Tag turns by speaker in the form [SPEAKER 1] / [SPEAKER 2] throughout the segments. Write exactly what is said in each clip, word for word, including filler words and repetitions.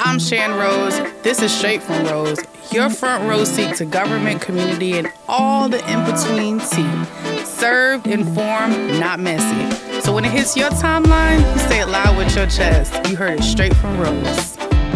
[SPEAKER 1] I'm Shan Rose. This is Straight from Rose, your front row seat to government, community, and all the in-between tea. Served, informed, not messy. So when it hits your timeline, you say it loud with your chest. You heard it straight from Rose.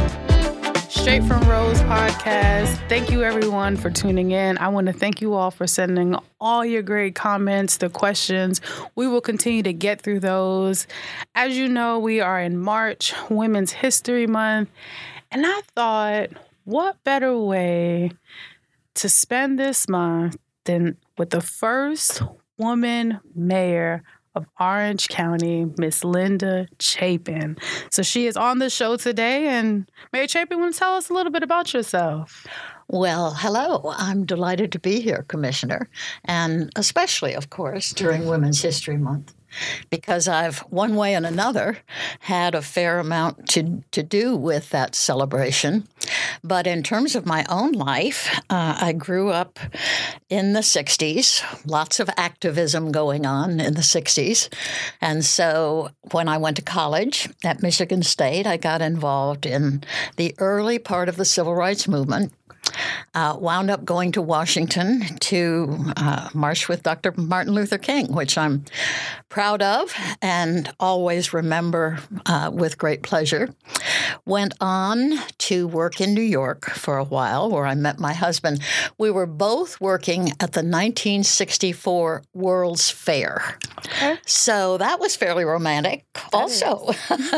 [SPEAKER 1] Straight from Rose podcast. Thank you everyone for tuning in. I want to thank you all for sending all your great comments, the questions. We will continue to get through those. As you know, we are in March, Women's History Month. And I thought, what better way to spend this month than with the first woman mayor of Orange County, Miss Linda Chapin. So she is on the show today, and Mayor Chapin, want to tell us a little bit about yourself?
[SPEAKER 2] Well, hello. I'm delighted to be here, Commissioner, and especially, of course, during Women's History Month, because I've, one way and another, had a fair amount to, to do with that celebration. But in terms of my own life, uh, I grew up in the sixties, lots of activism going on in the sixties. And so when I went to college at Michigan State, I got involved in the early part of the civil rights movement. Uh, wound up going to Washington to uh, march with Doctor Martin Luther King, which I'm proud of and always remember uh, with great pleasure. Went on to work in New York for a while, where I met my husband. We were both working at the nineteen sixty-four World's Fair. Okay. So that was fairly romantic. That also,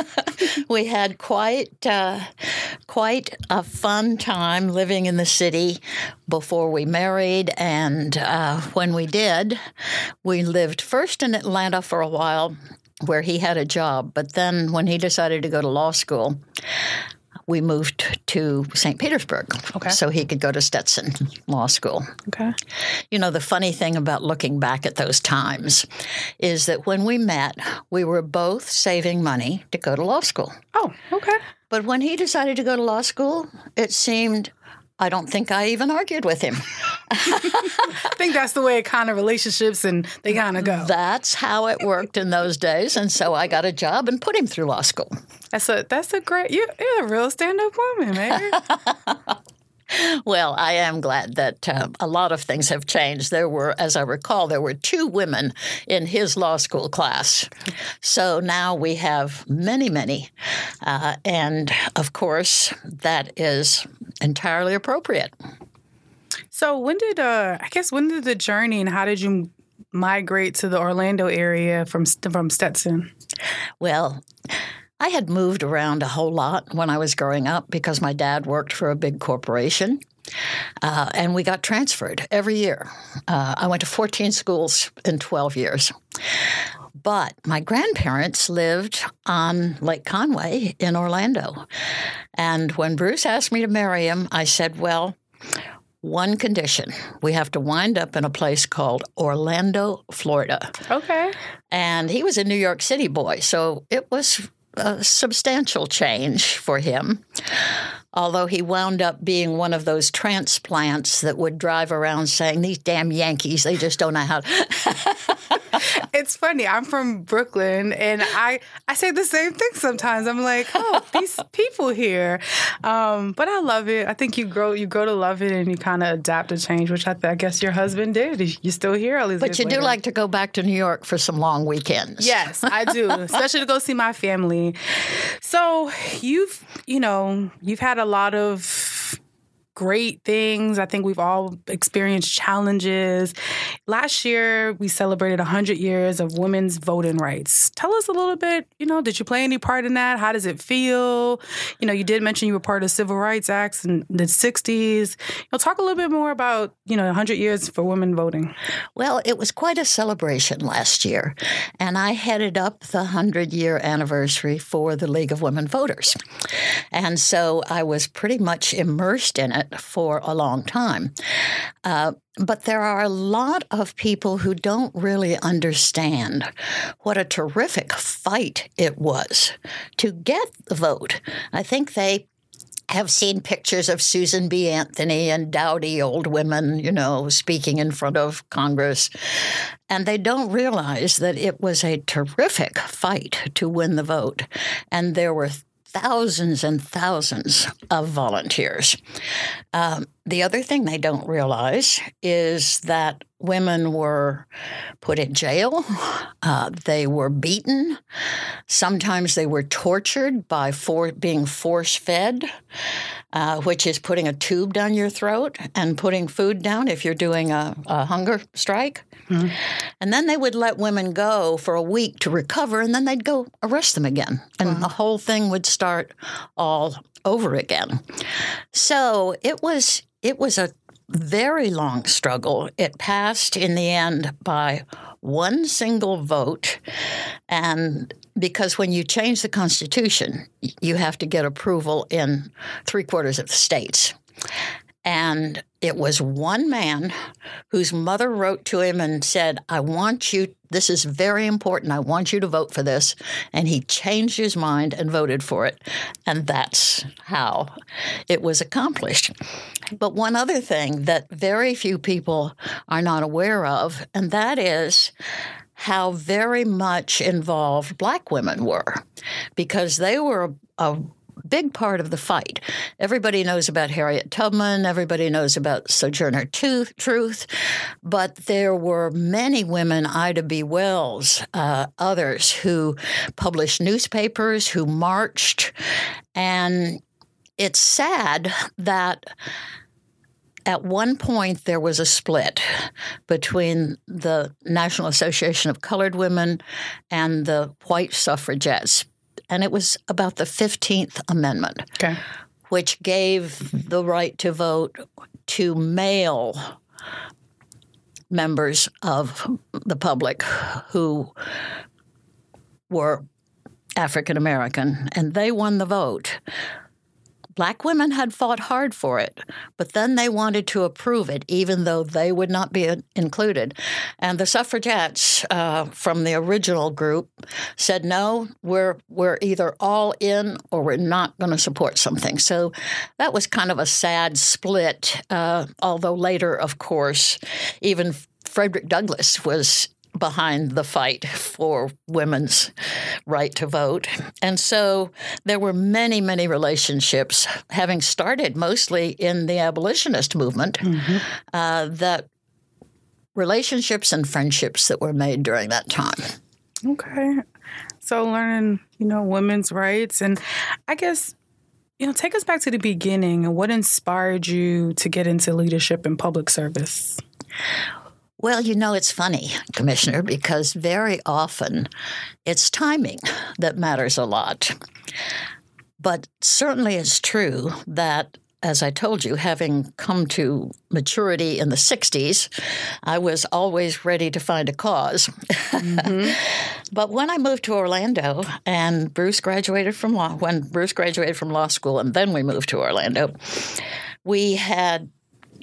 [SPEAKER 2] we had quite, uh, quite a fun time living in the city before we married, and uh, when we did, we lived first in Atlanta for a while, where he had a job, but then when he decided to go to law school, we moved to Saint Petersburg, okay, so he could go to Stetson Law School.
[SPEAKER 1] Okay.
[SPEAKER 2] You know, the funny thing about looking back at those times is that when we met, we were both saving money to go to law school.
[SPEAKER 1] Oh, okay.
[SPEAKER 2] But when he decided to go to law school, it seemed, I don't think I even argued with him.
[SPEAKER 1] I think that's the way it kind of relationships and they kind of go.
[SPEAKER 2] That's how it worked in those days. And so I got a job and put him through law school.
[SPEAKER 1] That's a that's a great, you're, you're a real stand-up woman, man.
[SPEAKER 2] Well, I am glad that uh, a lot of things have changed. There were, as I recall, there were two women in his law school class. So now we have many, many. Uh, and, of course, that is entirely appropriate.
[SPEAKER 1] So when did, uh, I guess, when did the journey and how did you migrate to the Orlando area from from Stetson?
[SPEAKER 2] Well, I had moved around a whole lot when I was growing up because my dad worked for a big corporation, uh, and we got transferred every year. Uh, I went to fourteen schools in twelve years. But my grandparents lived on Lake Conway in Orlando. And when Bruce asked me to marry him, I said, well, one condition. We have to wind up in a place called Orlando, Florida.
[SPEAKER 1] Okay.
[SPEAKER 2] And he was a New York City boy, so it was a substantial change for him, although he wound up being one of those transplants that would drive around saying, these damn Yankees, they just don't know how to.
[SPEAKER 1] It's funny. I'm from Brooklyn, and I, I say the same thing sometimes. I'm like, oh, these people here. Um, but I love it. I think you grow you grow to love it, and you kind of adapt to change, which I, th- I guess your husband did. You're still here all these
[SPEAKER 2] But
[SPEAKER 1] years
[SPEAKER 2] you
[SPEAKER 1] later.
[SPEAKER 2] do like to go back to New York for some long weekends.
[SPEAKER 1] Yes, I do, especially to go see my family. So you've, you know, you've had a lot of great things. I think we've all experienced challenges. Last year, we celebrated one hundred years of women's voting rights. Tell us a little bit, you know, did you play any part in that? How does it feel? You know, you did mention you were part of Civil Rights Acts in the sixties. You know, talk a little bit more about, you know, one hundred years for women voting.
[SPEAKER 2] Well, it was quite a celebration last year, and I headed up the hundred-year anniversary for the League of Women Voters. And so I was pretty much immersed in it for a long time. Uh, but there are a lot of people who don't really understand what a terrific fight it was to get the vote. I think they have seen pictures of Susan B. Anthony and dowdy old women, you know, speaking in front of Congress. And they don't realize that it was a terrific fight to win the vote. And there were thousands and thousands of volunteers. Um, the other thing they don't realize is that women were put in jail. Uh, they were beaten. Sometimes they were tortured by for- being force-fed, uh, which is putting a tube down your throat and putting food down if you're doing a, a hunger strike. Mm-hmm. And then they would let women go for a week to recover, and then they'd go arrest them again. And wow. the whole thing would start all over again. So it was it was a very long struggle. It passed in the end by one single vote. And because when you change the Constitution, you have to get approval in three quarters of the states. And it was one man whose mother wrote to him and said, I want you, this is very important, I want you to vote for this. And he changed his mind and voted for it. And that's how it was accomplished. But one other thing that very few people are not aware of, and that is how very much involved Black women were, because they were a, a big part of the fight. Everybody knows about Harriet Tubman. Everybody knows about Sojourner Truth. But there were many women, Ida B. Wells, uh, others, who published newspapers, who marched. And it's sad that at one point there was a split between the National Association of Colored Women and the white suffragettes. And it was about the fifteenth Amendment, okay. which gave the right to vote to male members of the public who were African American, and they won the vote. Black women had fought hard for it, but then they wanted to approve it, even though they would not be included. And the suffragettes uh, from the original group said, no, we're we're either all in or we're not going to support something. So that was kind of a sad split, uh, although later, of course, even Frederick Douglass was behind the fight for women's right to vote. And so there were many, many relationships, having started mostly in the abolitionist movement, mm-hmm. uh, that relationships and friendships that were made during that time.
[SPEAKER 1] Okay. So learning, you know, women's rights. And I guess, you know, take us back to the beginning and what inspired you to get into leadership and public service?
[SPEAKER 2] Well, you know, it's funny, Commissioner, because very often it's timing that matters a lot. But certainly it's true that, as I told you, having come to maturity in the sixties, I was always ready to find a cause. Mm-hmm. But when I moved to Orlando and Bruce graduated from law, when Bruce graduated from law school and then we moved to Orlando, we had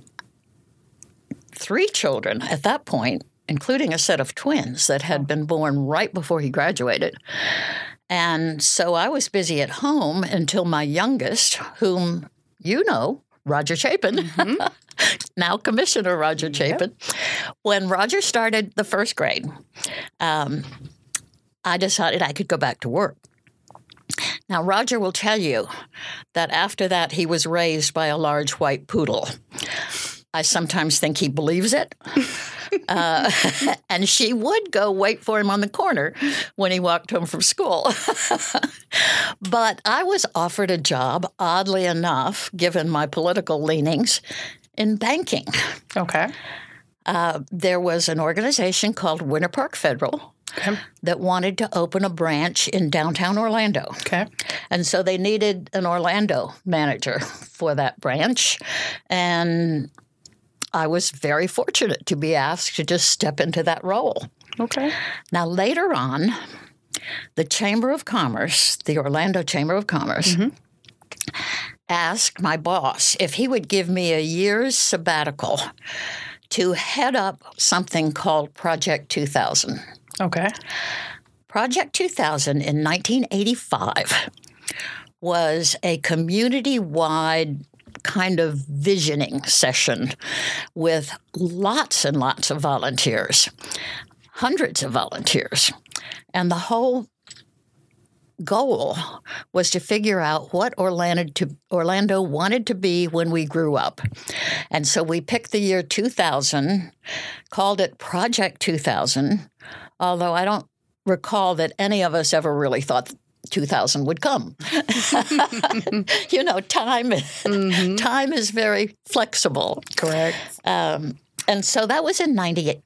[SPEAKER 2] three children at that point, including a set of twins that had been born right before he graduated. And so I was busy at home until my youngest, whom you know, Roger Chapin, mm-hmm. now Commissioner Roger Chapin. Yep. When Roger started the first grade, um, I decided I could go back to work. Now, Roger will tell you that after that, he was raised by a large white poodle. I sometimes think he believes it. Uh, and she would go wait for him on the corner when he walked home from school. But I was offered a job, oddly enough, given my political leanings, in banking.
[SPEAKER 1] Okay.
[SPEAKER 2] Uh, there was an organization called Winter Park Federal okay. that wanted to open a branch in downtown Orlando.
[SPEAKER 1] Okay.
[SPEAKER 2] And so they needed an Orlando manager for that branch. And I was very fortunate to be asked to just step into that role.
[SPEAKER 1] Okay.
[SPEAKER 2] Now, later on, the Chamber of Commerce, the Orlando Chamber of Commerce, mm-hmm. asked my boss if he would give me a year's sabbatical to head up something called Project two thousand.
[SPEAKER 1] Okay.
[SPEAKER 2] Project two thousand in nineteen eighty-five was a community-wide kind of visioning session with lots and lots of volunteers, hundreds of volunteers. And the whole goal was to figure out what Orlando, to, Orlando wanted to be when we grew up. And so we picked the year two thousand, called it Project two thousand, although I don't recall that any of us ever really thought two thousand would come. You know, time, mm-hmm. time is very flexible.
[SPEAKER 1] Correct.
[SPEAKER 2] Um, and so that was in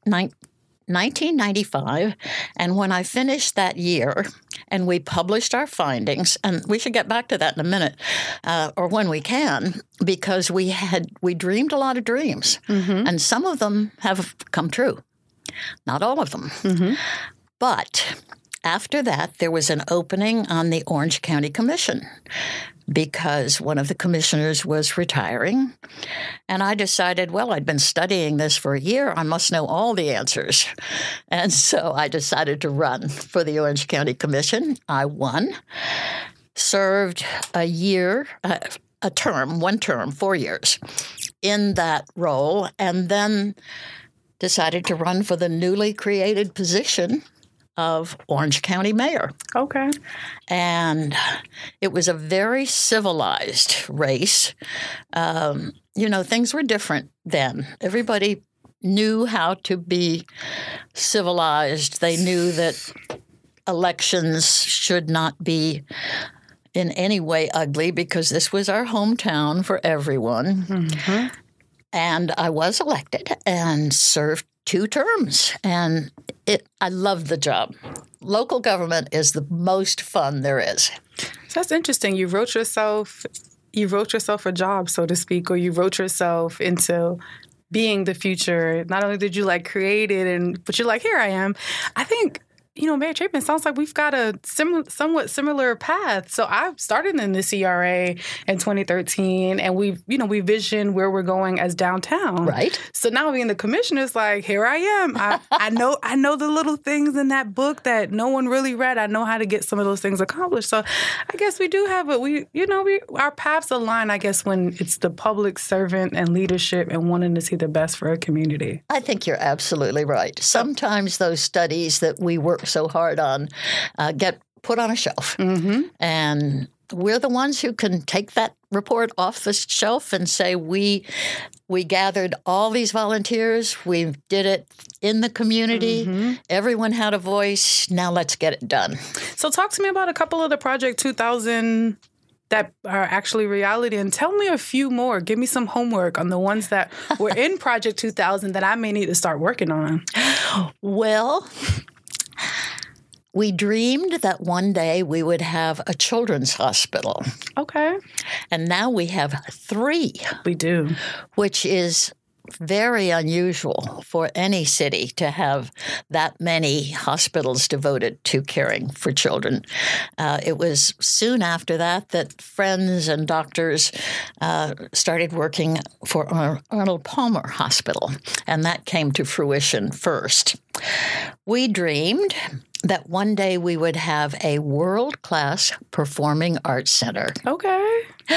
[SPEAKER 2] nineteen ninety-five. And when I finished that year and we published our findings, and we should get back to that in a minute, uh, or when we can, because we had we dreamed a lot of dreams. Mm-hmm. And some of them have come true. Not all of them. Mm-hmm. But after that, there was an opening on the Orange County Commission because one of the commissioners was retiring. And I decided, well, I'd been studying this for a year. I must know all the answers. And so I decided to run for the Orange County Commission. I won, served a year, uh, a term, one term, four years in that role, and then decided to run for the newly created position of Orange County Mayor.
[SPEAKER 1] Okay.
[SPEAKER 2] And it was a very civilized race. Um, you know, things were different then. Everybody knew how to be civilized. They knew that elections should not be in any way ugly because this was our hometown for everyone. Mm-hmm. And I was elected and served two terms, and it I loved the job. Local government is the most fun there is.
[SPEAKER 1] So that's interesting. You wrote yourself, you wrote yourself a job, so to speak, or you wrote yourself into being the future. Not only did you like create it, and but you're like, here I am. I think, you know, Mayor Chapin, sounds like we've got a sim- somewhat similar path. So I started in the C R A in twenty thirteen, and we, you know, we visioned where we're going as downtown.
[SPEAKER 2] Right.
[SPEAKER 1] So now being the commissioner's like, here I am. I, I know, I know the little things in that book that no one really read. I know how to get some of those things accomplished. So I guess we do have a, we, you know, we our paths align. I guess when it's the public servant and leadership and wanting to see the best for a community.
[SPEAKER 2] I think you're absolutely right. Sometimes those studies that we work so hard on uh, get put on a shelf. Mm-hmm. And we're the ones who can take that report off the shelf and say, we we gathered all these volunteers. We did it in the community. Mm-hmm. Everyone had a voice. Now let's get it done.
[SPEAKER 1] So talk to me about a couple of the Project two thousand that are actually reality, and tell me a few more. Give me some homework on the ones that were in Project two thousand that I may need to start working on.
[SPEAKER 2] Well, we dreamed that one day we would have a children's hospital.
[SPEAKER 1] Okay.
[SPEAKER 2] And now we have three.
[SPEAKER 1] We do.
[SPEAKER 2] Which is very unusual for any city to have that many hospitals devoted to caring for children. Uh, it was soon after that that friends and doctors uh, started working for Arnold Palmer Hospital, and that came to fruition first. We dreamed that one day we would have a world-class performing arts center.
[SPEAKER 1] Okay.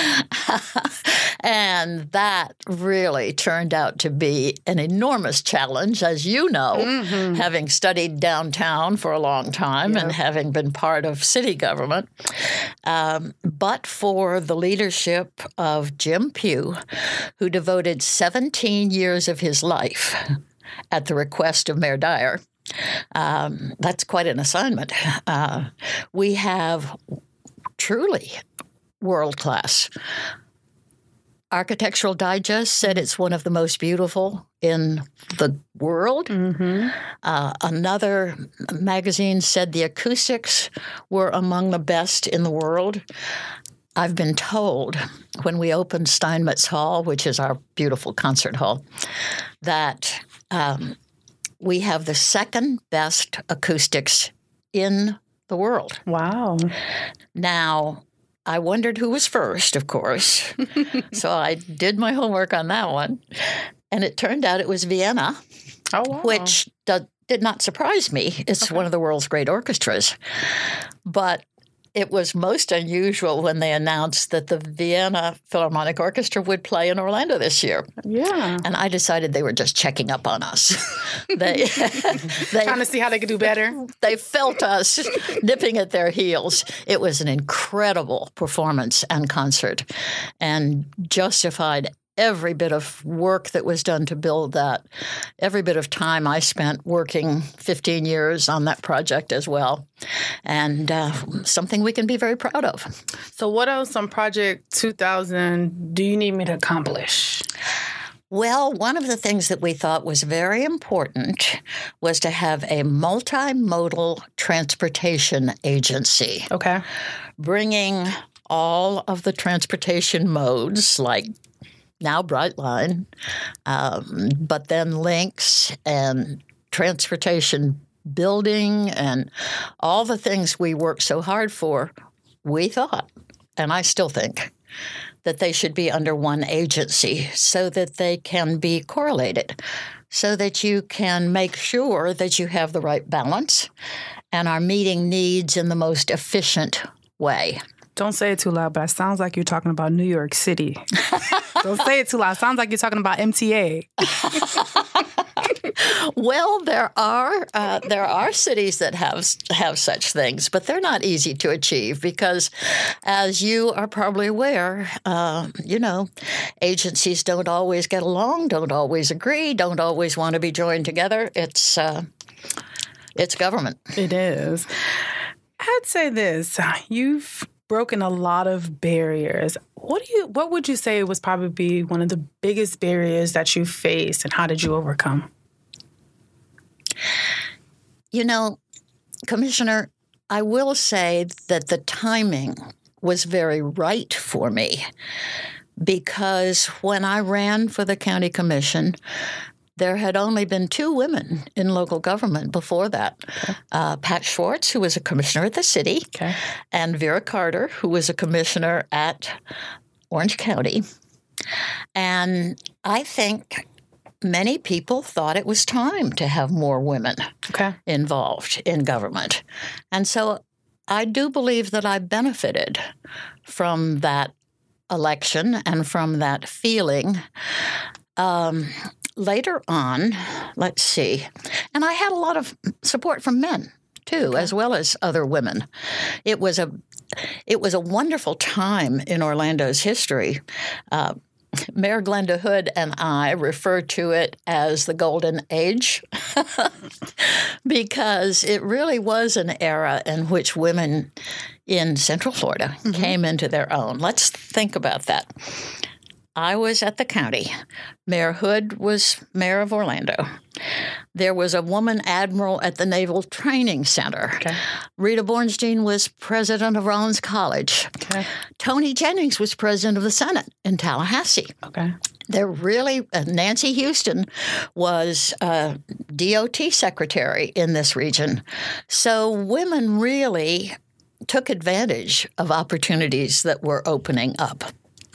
[SPEAKER 2] And that really turned out to be an enormous challenge, as you know, mm-hmm. having studied downtown for a long time yep. and having been part of city government. Um, but for the leadership of Jim Pugh, who devoted seventeen years of his life at the request of Mayor Dyer, Um, that's quite an assignment. Uh, we have truly world-class. Architectural Digest said it's one of the most beautiful in the world. Mm-hmm. Uh, another magazine said the acoustics were among the best in the world. I've been told when we opened Steinmetz Hall, which is our beautiful concert hall, that um, we have the second best acoustics in the world.
[SPEAKER 1] Wow.
[SPEAKER 2] Now, I wondered who was first, of course. So I did my homework on that one. And it turned out it was Vienna,
[SPEAKER 1] oh, wow.
[SPEAKER 2] which do- did not surprise me. It's okay. One of the world's great orchestras. But it was most unusual when they announced that the Vienna Philharmonic Orchestra would play in Orlando this year.
[SPEAKER 1] Yeah.
[SPEAKER 2] And I decided they were just checking up on us. they, they
[SPEAKER 1] Trying to see how they could do better.
[SPEAKER 2] They felt us nipping at their heels. It was an incredible performance and concert and justified every bit of work that was done to build that, every bit of time I spent working fifteen years on that project as well, and uh, something we can be very proud of.
[SPEAKER 1] So what else on Project two thousand do you need me to accomplish?
[SPEAKER 2] Well, one of the things that we thought was very important was to have a multimodal transportation agency.
[SPEAKER 1] Okay.
[SPEAKER 2] Bringing all of the transportation modes like now Brightline, um, but then links and transportation building and all the things we worked so hard for, we thought, and I still think, that they should be under one agency so that they can be correlated, so that you can make sure that you have the right balance and are meeting needs in the most efficient way.
[SPEAKER 1] Don't say it too loud, but it sounds like you're talking about New York City. Don't say it too loud. It sounds like you're talking about M T A.
[SPEAKER 2] Well, there are uh, there are cities that have have such things, but they're not easy to achieve because, as you are probably aware, uh, you know, agencies don't always get along, don't always agree, don't always want to be joined together. It's uh, it's government.
[SPEAKER 1] It is. I'd say this: you've broken a lot of barriers. What do you? What would you say was probably one of the biggest barriers that you faced, and how did you overcome?
[SPEAKER 2] You know, Commissioner, I will say that the timing was very right for me because when I ran for the county commission, there had only been two women in local government before that. Okay. Uh, Pat Schwartz, who was a commissioner at the city, okay. and Vera Carter, who was a commissioner at Orange County. And I think many people thought it was time to have more women okay. involved in government. And so I do believe that I benefited from that election and from that feeling. Um, later on, let's see, and I had a lot of support from men, too, okay. as well as other women. It was a, it was a wonderful time in Orlando's history. Uh, Mayor Glenda Hood and I refer to it as the Golden Age because it really was an era in which women in Central Florida mm-hmm. came into their own. Let's think about that. I was at the county. Mayor Hood was mayor of Orlando. There was a woman admiral at the Naval Training Center. Okay. Rita Bornstein was president of Rollins College. Okay. Tony Jennings was president of the Senate in Tallahassee. Okay. There really, uh, Nancy Houston was uh, D O T secretary in this region. So women really took advantage of opportunities that were opening up.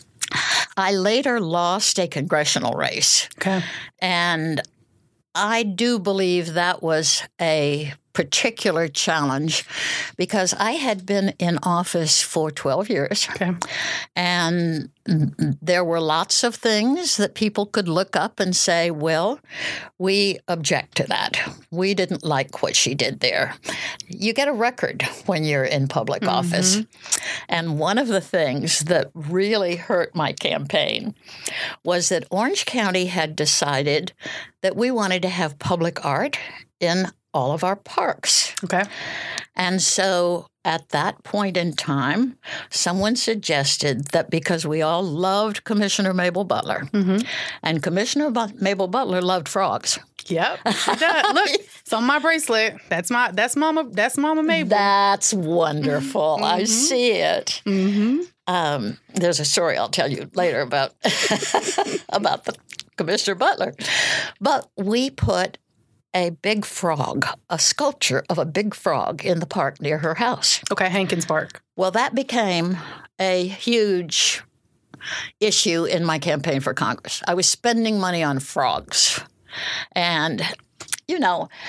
[SPEAKER 2] I later lost a congressional race. Okay. And I do believe that was a particular challenge because I had been in office for twelve years. Okay. And there were lots of things that people could look up and say, well, we object to that. We didn't like what she did there. You get a record when you're in public mm-hmm. office. And one of the things that really hurt my campaign was that Orange County had decided that we wanted to have public art in all of our parks. Okay. And so at that point in time, someone suggested that because we all loved Commissioner Mabel Butler, mm-hmm. and Commissioner Bu- Mabel Butler loved frogs.
[SPEAKER 1] Yep. She does. Look, it's on my bracelet. That's my that's Mama that's Mama Mabel.
[SPEAKER 2] That's wonderful. Mm-hmm. I see it. Mm-hmm. Um, there's a story I'll tell you later about about the Commissioner Butler. But we put a big frog, a sculpture of a big frog in the park near her house.
[SPEAKER 1] Okay, Hankins Park.
[SPEAKER 2] Well, that became a huge issue in my campaign for Congress. I was spending money on frogs. And, you know,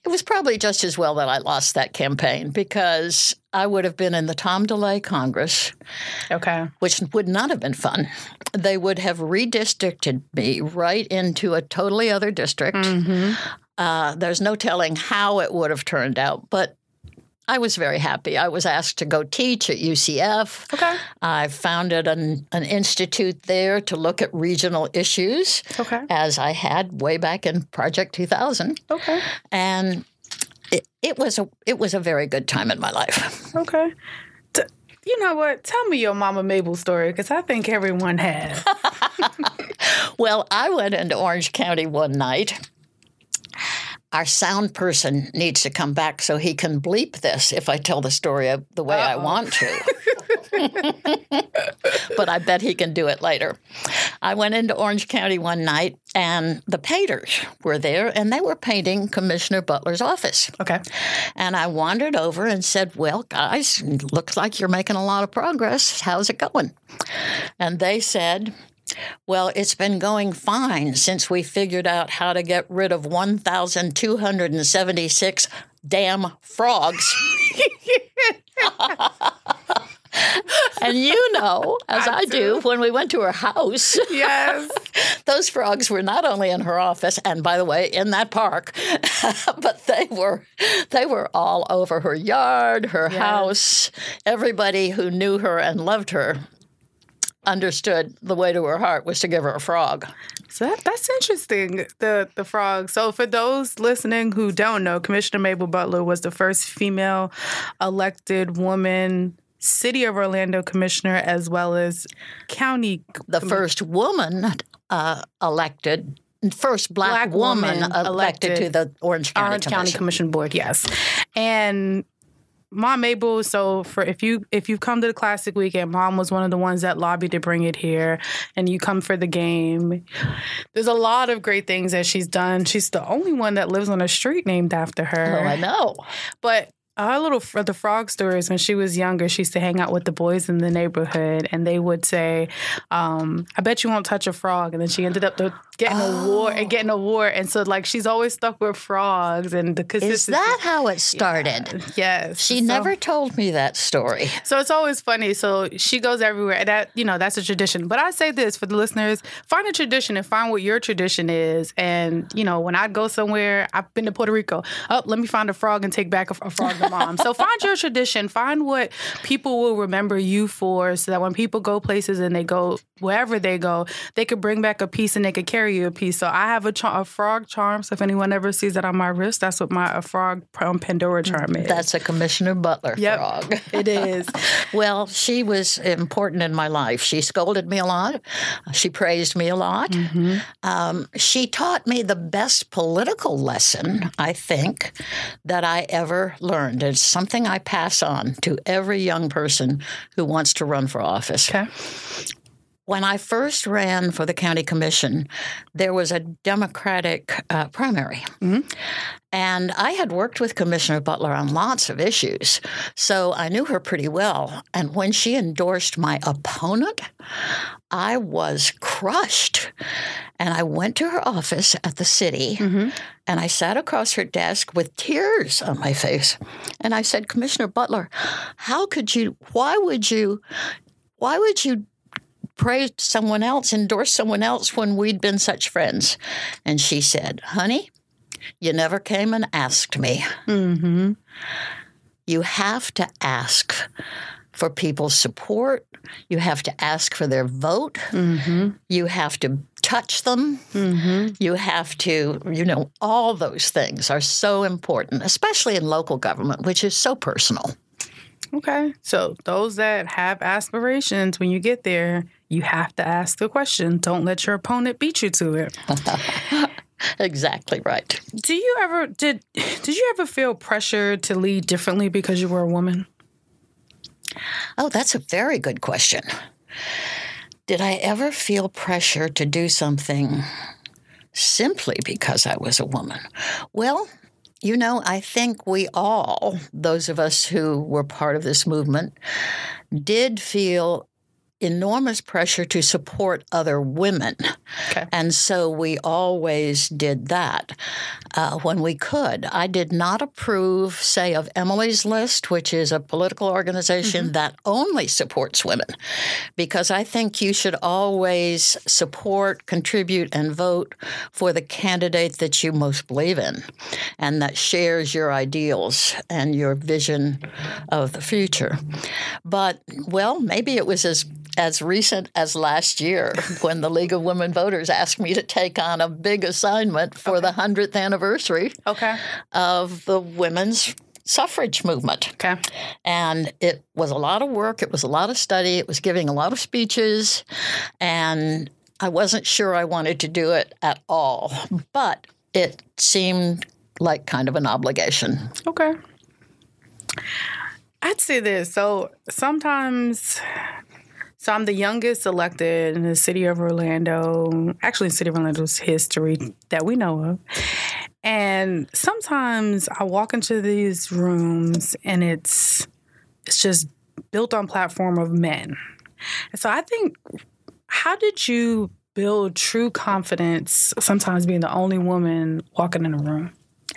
[SPEAKER 2] it was probably just as well that I lost that campaign because I would have been in the Tom DeLay Congress,
[SPEAKER 1] Okay.
[SPEAKER 2] which would not have been fun. They would have redistricted me right into a totally other district.
[SPEAKER 1] Mm-hmm.
[SPEAKER 2] Uh, there's no telling how it would have turned out, but I was very happy. I was asked to go teach at U C F.
[SPEAKER 1] Okay.
[SPEAKER 2] I founded an, an institute there to look at regional issues,
[SPEAKER 1] Okay.
[SPEAKER 2] as I had way back in Project two thousand.
[SPEAKER 1] Okay.
[SPEAKER 2] And it, it was a it was a very good time in my life.
[SPEAKER 1] Okay. T- you know what? Tell me your Mama Mabel story, because I think everyone has.
[SPEAKER 2] Well, I went into Orange County one night. Our sound person needs to come back so he can bleep this if I tell the story of the way
[SPEAKER 1] Uh-oh.
[SPEAKER 2] I want to. But I bet he can do it later. I went into Orange County one night, and the painters were there, and they were painting Commissioner Butler's office.
[SPEAKER 1] Okay.
[SPEAKER 2] And I wandered over and said, well, guys, looks like you're making a lot of progress. How's it going? And they said, well, it's been going fine since we figured out how to get rid of one thousand two hundred seventy-six damn frogs. And you know, as I, I do, when we went to her house,
[SPEAKER 1] yes,
[SPEAKER 2] those frogs were not only in her office, and by the way, in that park, but they were they were all over her yard, her yes. house. Everybody who knew her and loved her understood the way to her heart was to give her a frog.
[SPEAKER 1] So that, that's interesting, the the frog. So for those listening who don't know, Commissioner Mabel Butler was the first female elected woman City of Orlando commissioner, as well as county.
[SPEAKER 2] The com- first woman uh, elected, first black, black woman, woman elected, elected to the Orange County
[SPEAKER 1] Orange
[SPEAKER 2] Commission.
[SPEAKER 1] County Commission Board, yes. And Mom Mabel, so for if you if you come to the Classic Weekend, Mom was one of the ones that lobbied to bring it here, and you come for the game. There's a lot of great things that she's done. She's the only one that lives on a street named after her.
[SPEAKER 2] Oh, I know.
[SPEAKER 1] But our little the frog stories, when she was younger, she used to hang out with the boys in the neighborhood, and they would say, um, "I bet you won't touch a frog." And then she ended up the, getting oh. a award and getting an award. And so, like, she's always stuck with frogs and the consistency.
[SPEAKER 2] Is that how it started?
[SPEAKER 1] Yeah. Yes.
[SPEAKER 2] She
[SPEAKER 1] so,
[SPEAKER 2] never told me that story.
[SPEAKER 1] So it's always funny. So she goes everywhere. That you know, that's a tradition. But I say this for the listeners: find a tradition and find what your tradition is. And you know, when I go somewhere, I've been to Puerto Rico. Oh, let me find a frog and take back a, a frog. Mom. So find your tradition. Find what people will remember you for, so that when people go places and they go wherever they go, they could bring back a piece and they could carry you a piece. So I have a, char- a frog charm. So if anyone ever sees that on my wrist, that's what my a frog um, Pandora charm is.
[SPEAKER 2] That's a Commissioner Butler
[SPEAKER 1] yep,
[SPEAKER 2] frog.
[SPEAKER 1] It is.
[SPEAKER 2] Well, she was important in my life. She scolded me a lot. She praised me a lot. Mm-hmm. Um, she taught me the best political lesson, I think, that I ever learned. It's something I pass on to every young person who wants to run for office.
[SPEAKER 1] Okay.
[SPEAKER 2] When I first ran for the county commission, there was a Democratic uh, primary. Mm-hmm. And I had worked with Commissioner Butler on lots of issues, so I knew her pretty well. And when she endorsed my opponent, I was crushed. And I went to her office at the city, mm-hmm. and I sat across her desk with tears on my face. And I said, Commissioner Butler, how could you, why would you, why would you praise someone else, endorse someone else when we'd been such friends? And she said, honey, you never came and asked me.
[SPEAKER 1] Mm-hmm.
[SPEAKER 2] You have to ask for people's support. You have to ask for their vote. Mm-hmm. You have to touch them. Mm-hmm. You have to, you know, all those things are so important, especially in local government, which is so personal.
[SPEAKER 1] Okay. So those that have aspirations, when you get there, you have to ask the question. Don't let your opponent beat you to it.
[SPEAKER 2] Exactly right.
[SPEAKER 1] Do you ever did did you ever feel pressure to lead differently because you were a woman?
[SPEAKER 2] Oh, that's a very good question. Did I ever feel pressure to do something simply because I was a woman? Well, you know, I think we all, those of us who were part of this movement, did feel enormous pressure to support other women.
[SPEAKER 1] Okay.
[SPEAKER 2] And so we always did that uh, when we could. I did not approve, say, of Emily's List, which is a political organization mm-hmm. that only supports women, because I think you should always support, contribute, and vote for the candidate that you most believe in and that shares your ideals and your vision of the future. But, well, maybe it was as as recent as last year when the League of Women Voters asked me to take on a big assignment for okay. the hundredth anniversary
[SPEAKER 1] okay.
[SPEAKER 2] of the women's suffrage movement.
[SPEAKER 1] Okay.
[SPEAKER 2] And it was a lot of work. It was a lot of study. It was giving a lot of speeches. And I wasn't sure I wanted to do it at all. But it seemed like kind of an obligation.
[SPEAKER 1] Okay. I'd say this. So sometimes... So I'm the youngest elected in the city of Orlando, actually in the city of Orlando's history that we know of. And sometimes I walk into these rooms and it's it's just built on platform of men. And so I think, how did you build true confidence sometimes being the only woman walking in a room?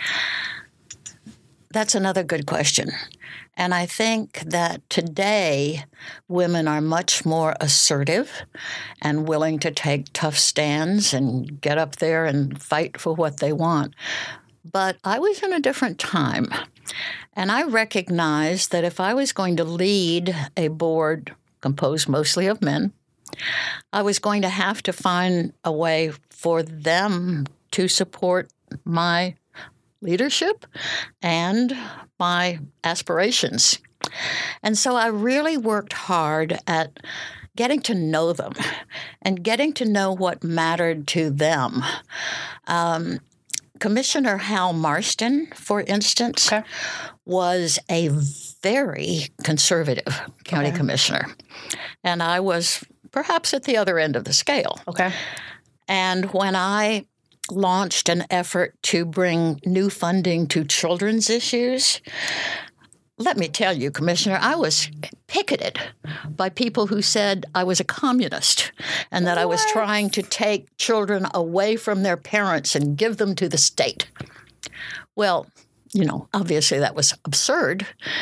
[SPEAKER 2] That's another good question. And I think that today women are much more assertive and willing to take tough stands and get up there and fight for what they want. But I was in a different time. And I recognized that if I was going to lead a board composed mostly of men, I was going to have to find a way for them to support my leadership and my aspirations. And so I really worked hard at getting to know them and getting to know what mattered to them. Um, Commissioner Hal Marston, for instance, okay. was a very conservative county okay. commissioner. And I was perhaps at the other end of the scale.
[SPEAKER 1] Okay.
[SPEAKER 2] And when I launched an effort to bring new funding to children's issues, let me tell you, Commissioner, I was picketed by people who said I was a communist and that what? I was trying to take children away from their parents and give them to the state. Well, you know, obviously that was absurd.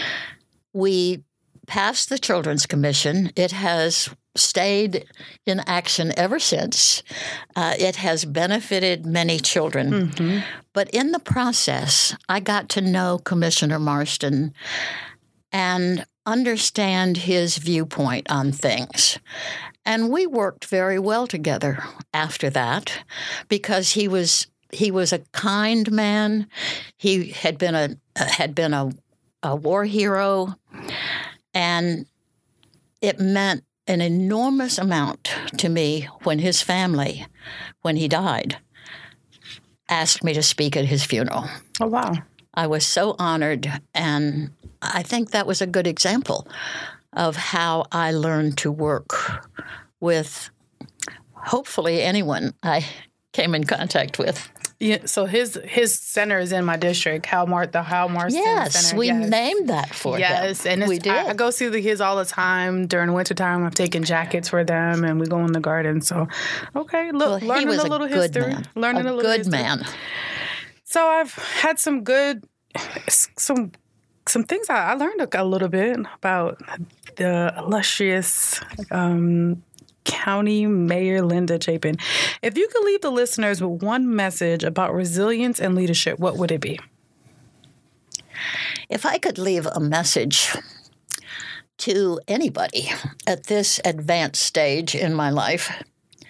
[SPEAKER 2] We passed the Children's Commission. It has stayed in action ever since. Uh, it has benefited many children. Mm-hmm. But in the process, I got to know Commissioner Marston and understand his viewpoint on things. And we worked very well together after that because he was he was a kind man. He had been a had been a, a war hero, and it meant an enormous amount to me when his family, when he died, asked me to speak at his funeral.
[SPEAKER 1] Oh, wow.
[SPEAKER 2] I was so honored, and I think that was a good example of how I learned to work with hopefully anyone I came in contact with.
[SPEAKER 1] Yeah, so his his center is in my district, Hal Mar- the Hal Marston
[SPEAKER 2] yes,
[SPEAKER 1] Center.
[SPEAKER 2] We
[SPEAKER 1] yes, we
[SPEAKER 2] named that for
[SPEAKER 1] yes,
[SPEAKER 2] them.
[SPEAKER 1] and it's,
[SPEAKER 2] we did.
[SPEAKER 1] I, I go see the kids all the time during wintertime. I've taken jackets for them, and we go in the garden. So, okay, look,
[SPEAKER 2] well,
[SPEAKER 1] learning
[SPEAKER 2] he was
[SPEAKER 1] a little
[SPEAKER 2] a good
[SPEAKER 1] history,
[SPEAKER 2] man.
[SPEAKER 1] learning
[SPEAKER 2] a,
[SPEAKER 1] a little
[SPEAKER 2] good
[SPEAKER 1] history.
[SPEAKER 2] man.
[SPEAKER 1] So I've had some good, some some things I, I learned a, a little bit about the illustrious. Um, County Mayor Linda Chapin. If you could leave the listeners with one message about resilience and leadership, what would it be?
[SPEAKER 2] If I could leave a message to anybody at this advanced stage in my life,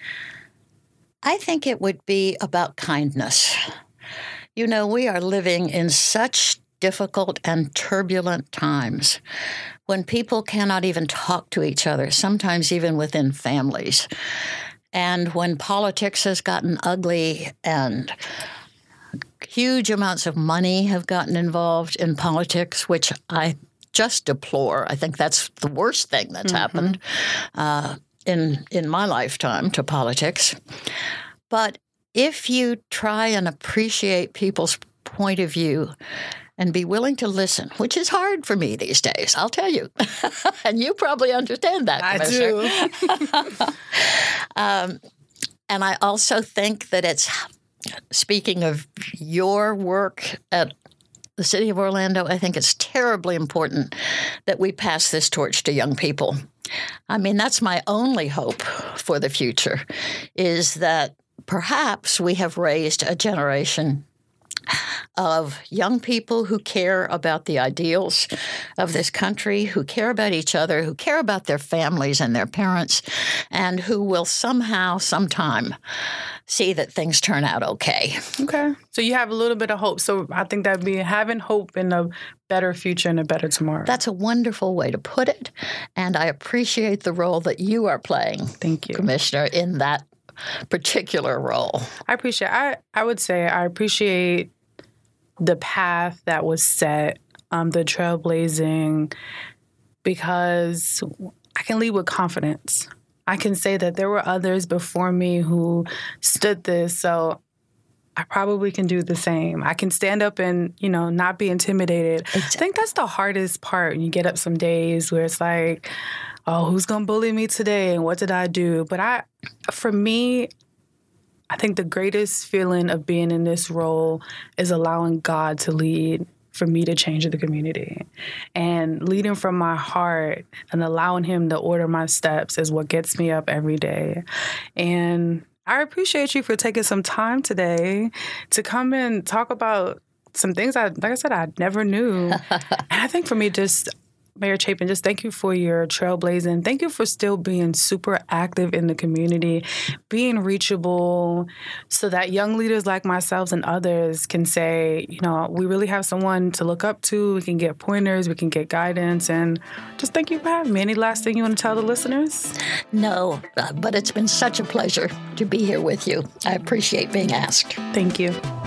[SPEAKER 2] I think it would be about kindness. You know, we are living in such difficult and turbulent times when people cannot even talk to each other, sometimes even within families. And when politics has gotten ugly and huge amounts of money have gotten involved in politics, which I just deplore. I think that's the worst thing that's mm-hmm. happened uh, in in my lifetime to politics. But if you try and appreciate people's point of view and be willing to listen, which is hard for me these days, I'll tell you. And you probably understand that,
[SPEAKER 1] I
[SPEAKER 2] Commissioner. do. um, and I also think that it's, speaking of your work at the City of Orlando, I think it's terribly important that we pass this torch to young people. I mean, that's my only hope for the future, is that perhaps we have raised a generation of young people who care about the ideals of this country, who care about each other, who care about their families and their parents, and who will somehow, sometime, see that things turn out okay.
[SPEAKER 1] Okay. So you have a little bit of hope. So I think that'd be having hope in a better future and a better tomorrow.
[SPEAKER 2] That's a wonderful way to put it. And I appreciate the role that you are playing,
[SPEAKER 1] Thank you,
[SPEAKER 2] Commissioner, in that particular role.
[SPEAKER 1] I appreciate I, I would say I appreciate the path that was set, um, the trailblazing, because I can lead with confidence. I can say that there were others before me who stood this, so I probably can do the same. I can stand up and, you know, not be intimidated. Exactly. I think that's the hardest part. You get up some days where it's like, oh, who's going to bully me today and what did I do? But I, for me, I think the greatest feeling of being in this role is allowing God to lead for me to change the community. And leading from my heart and allowing him to order my steps is what gets me up every day. And I appreciate you for taking some time today to come and talk about some things I, like I said, I never knew. And I think for me, just Mayor Chapin, just thank you for your trailblazing. Thank you for still being super active in the community, being reachable so that young leaders like myself and others can say, you know, we really have someone to look up to. We can get pointers. We can get guidance. And just thank you for having me. Any last thing you want to tell the listeners?
[SPEAKER 2] No, uh, but it's been such a pleasure to be here with you. I appreciate being asked.
[SPEAKER 1] Thank you.